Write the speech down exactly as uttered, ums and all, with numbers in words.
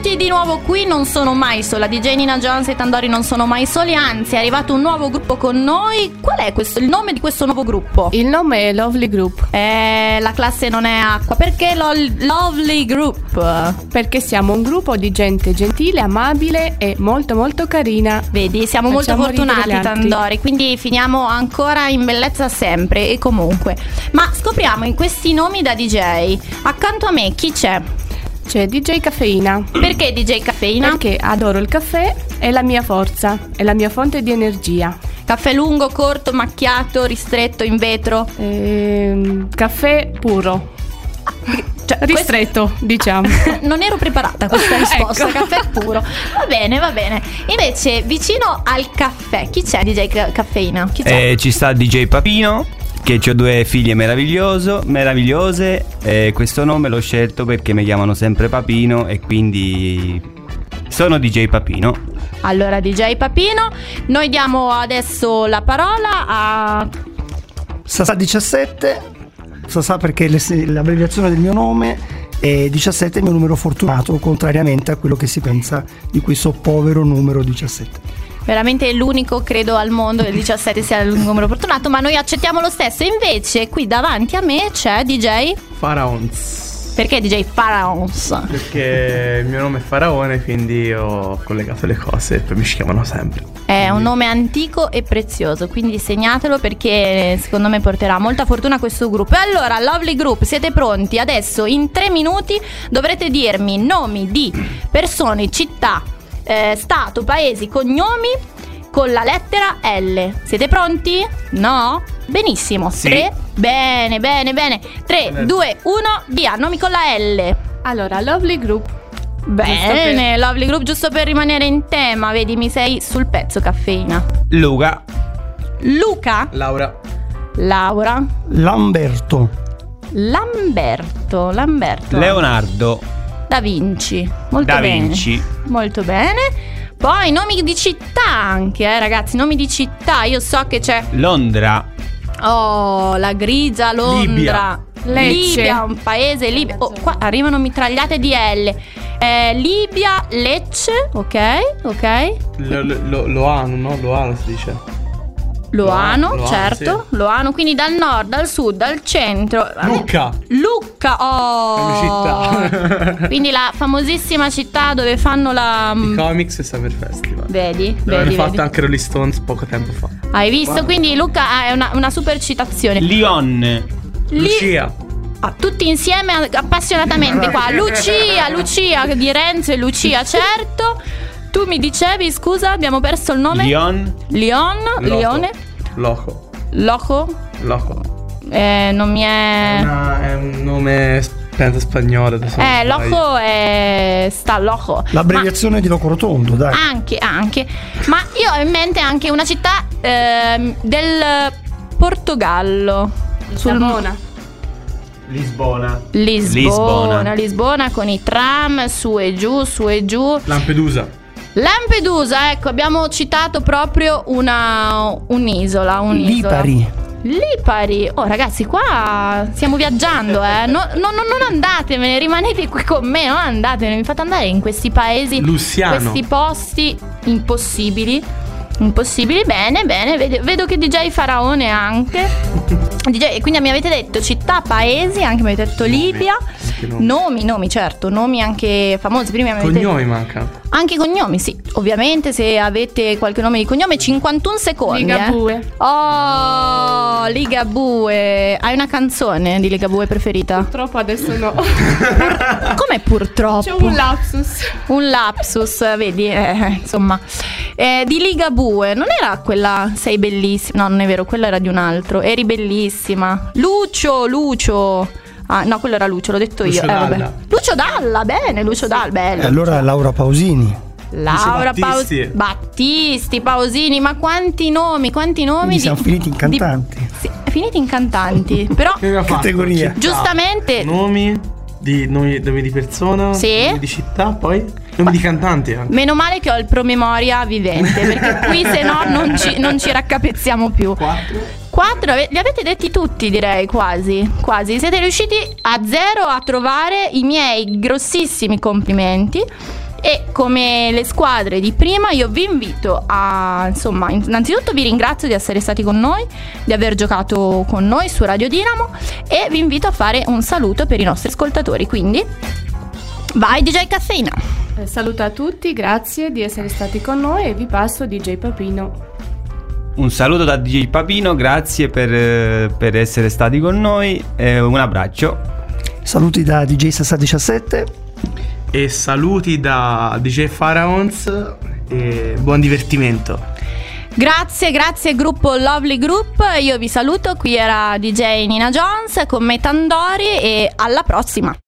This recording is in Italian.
Benvenuti di nuovo qui, non sono mai sola. D J Nina Jones e Tandori non sono mai soli, anzi è arrivato un nuovo gruppo con noi. Qual è questo, il nome di questo nuovo gruppo? Il nome è Lovely Group. Eh, la classe non è acqua. Perché lo Lovely Group? Perché siamo un gruppo di gente gentile, amabile e molto molto carina. Vedi, siamo Facciamo molto fortunati, ridere gli altri. Tandori, quindi finiamo ancora in bellezza sempre e comunque. Ma scopriamo in questi nomi da D J. Accanto a me chi c'è? C'è D J Caffeina. Perché D J Caffeina? Perché adoro il caffè, è la mia forza, è la mia fonte di energia. Caffè lungo, corto, macchiato, ristretto, in vetro? Ehm, caffè puro. Cioè, Ristretto, questo... diciamo. Non ero preparata a questa risposta. Ecco. Caffè puro. Va bene, va bene. Invece, vicino al caffè, chi c'è D J Ca- Caffeina? Chi c'è? Eh, ci sta D J Papino, che ho due figlie meraviglioso, meravigliose. E questo nome l'ho scelto perché mi chiamano sempre Papino e quindi sono D J Papino. Allora, D J Papino, noi diamo adesso la parola a Sasà diciassette. Sasà perché le- l'abbreviazione del mio nome è diciassette, il mio numero fortunato, contrariamente a quello che si pensa di questo povero numero diciassette. veramente l'unico, credo, al mondo del diciassette sia il numero fortunato, ma noi accettiamo lo stesso. Invece qui davanti a me c'è D J Pharaons. Perché D J Pharaons? Perché il mio nome è Faraone, quindi ho collegato le cose e poi mi chiamano sempre. È un nome antico e prezioso, quindi segnatelo perché secondo me porterà molta fortuna a questo gruppo. E allora, Lovely Group, siete pronti? Adesso in tre minuti dovrete dirmi nomi di persone, città, eh, stato, paesi, cognomi con la lettera L. Siete pronti? No? Benissimo. Sì. tre. Bene, bene, bene. tre, due, uno, via. Nomi con la L. Allora, Lovely Group. Bene, Lovely Group, giusto per rimanere in tema. Vedi, mi sei sul pezzo, Caffeina. Luca. Luca. Laura. Laura. Lamberto. Lamberto. Lamberto. Leonardo. Da Vinci. Molto Da bene. Vinci. Molto bene. Poi nomi di città anche, eh, ragazzi. Nomi di città. Io so che c'è. Londra. Oh, la grigia Londra. Libia. Lecce. Libia, un paese. Libia. Oh, qua arrivano mitragliate di L. Eh, Libia, Lecce. Ok, ok. Lo, lo, lo, Loano, no? Loano si dice. Loano, Loano, certo. Loano, quindi dal nord, dal sud, dal centro. Lucca. Lucca, oh. È una città. Quindi la famosissima città dove fanno la. I comics e Summer Festival. Vedi, L'hanno vedi, fatto vedi. anche Rolling Stones poco tempo fa. Hai visto? Quindi Lucca è una, una super citazione. Lion. Li- Lucia. Ah, tutti insieme appassionatamente qua. Lucia, Lucia di Renzo e Lucia, certo. Tu mi dicevi, scusa, abbiamo perso il nome? Lion. Lion, Loco. Lione, Loco. Loco. Loco. Eh, non mi è. È, una- è un nome penso spagnolo adesso non Eh, sbaglio. Loco è. Sta Loco. L'abbreviazione di Loco Rotondo, dai. Ma anche, anche. Ma io ho in mente anche una città ehm, del Portogallo. Lisbona. Lisbona. Lisbona, Lisbona. Lisbona con i tram su e giù, su e giù. Lampedusa. Lampedusa, ecco, abbiamo citato proprio una un'isola, un'isola. Lipari. Lipari. Oh ragazzi, qua stiamo viaggiando, eh. No, no, no, non andatevene, rimanete qui con me, non andatevene, mi fate andare in questi paesi, Luciano. questi posti impossibili. Impossibili, bene, bene, vedo, vedo che D J Faraone anche. D J, quindi mi avete detto città, paesi, anche mi avete detto Libia. Anche nomi. Nomi, nomi, certo, nomi anche famosi. Prima mi avete Cognomi mancano. anche cognomi, sì. Ovviamente se avete qualche nome di cognome, cinquantuno secondi. Ligabue. Eh. Oh, Ligabue. Hai una canzone di Ligabue preferita? Purtroppo adesso no. Come purtroppo? C'è un lapsus. Un lapsus, vedi, eh, insomma. Eh, di Ligabue, non era quella Sei bellissima? No, non è vero, quella era di un altro. Eri bellissima. Lucio, Lucio. Ah, no, quello era Lucio, l'ho detto Lucio io. Eh, vabbè. Dalla. Lucio Dalla, bene, Lucio Dalla, bello. E allora Laura Pausini. Laura Battisti. Paus- Battisti, Pausini, ma quanti nomi, quanti nomi Quindi siamo finiti in di- cantanti. sì, finiti in cantanti. Però Che abbiamo fatto? Categoria. Città. giustamente Nomi di, nomi, nomi di persona. Sì. Nomi di città. Poi nomi di cantanti anche. meno male che ho il promemoria vivente, perché qui se no non ci, non ci raccapezziamo più. Quattro. Quattro, ave- li avete detti tutti, direi, quasi. Quasi. Siete riusciti a zero a trovare i miei grossissimi complimenti. E come le squadre di prima io vi invito a, insomma, innanzitutto vi ringrazio di essere stati con noi, di aver giocato con noi su Radio Dinamo, e vi invito a fare un saluto per i nostri ascoltatori, quindi vai D J Caffeina. Eh, saluto a tutti, grazie di essere stati con noi e vi passo D J Papino. Un saluto da D J Papino, grazie per, per essere stati con noi e un abbraccio. Saluti da D J Sasa diciassette e saluti da D J Pharaons e buon divertimento. Grazie, grazie gruppo Lovely Group, io vi saluto, qui era D J Nina Jones con me Tandori e alla prossima.